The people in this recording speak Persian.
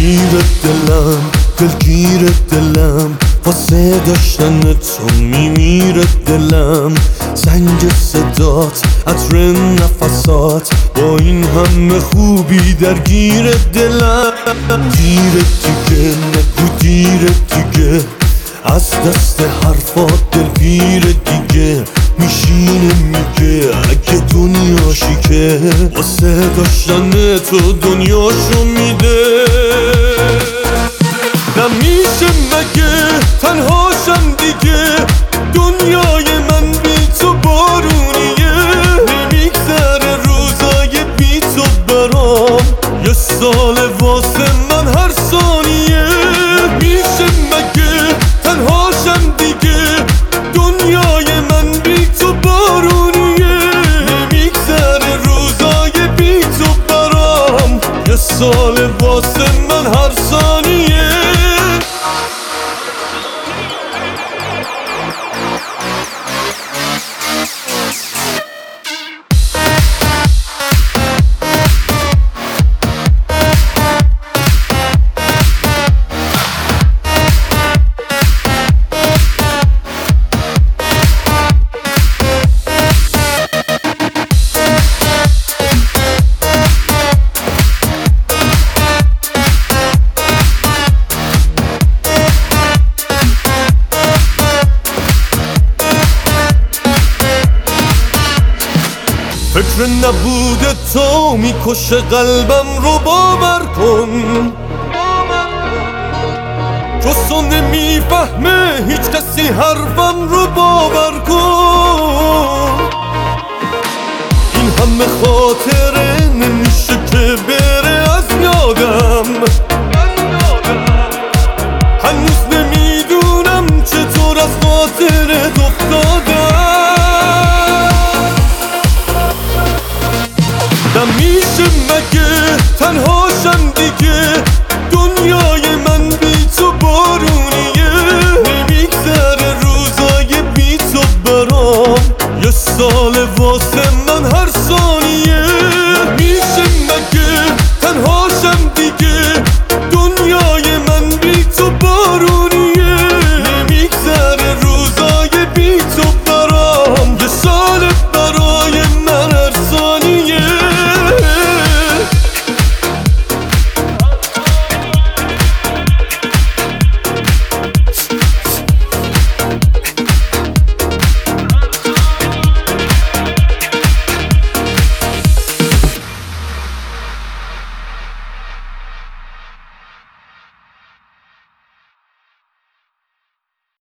دلگیر دلم واسه داشتن تو میمیره دلم. زنگ صدات، عطر نفسات، با این همه خوبی درگیر دلم. دیر دیگه نگو دیر دیگه، از دست حرفات دلگیر دیگه. میشینه میگه اگه دنیاشی که واسه داشتن تو دنیاشو میده. نمیشه مگه تنهاشم دیگه، دنیای من بی تو بارونیه. نمیگذره روزای بی تو برام، یه سال واسه من هر ثانیه. نمیشه مگه تنهاشم دیگه، دنیای من بی تو بارونیه. نمیگذره روزای بی تو برام، یه سال واسه من هر ثانیه. فکر نبود تو میکشه قلبم رو، باور کن. جز نمیفهمه هیچ کسی حرفم رو، باور کن. این همه خاطره نمیشه که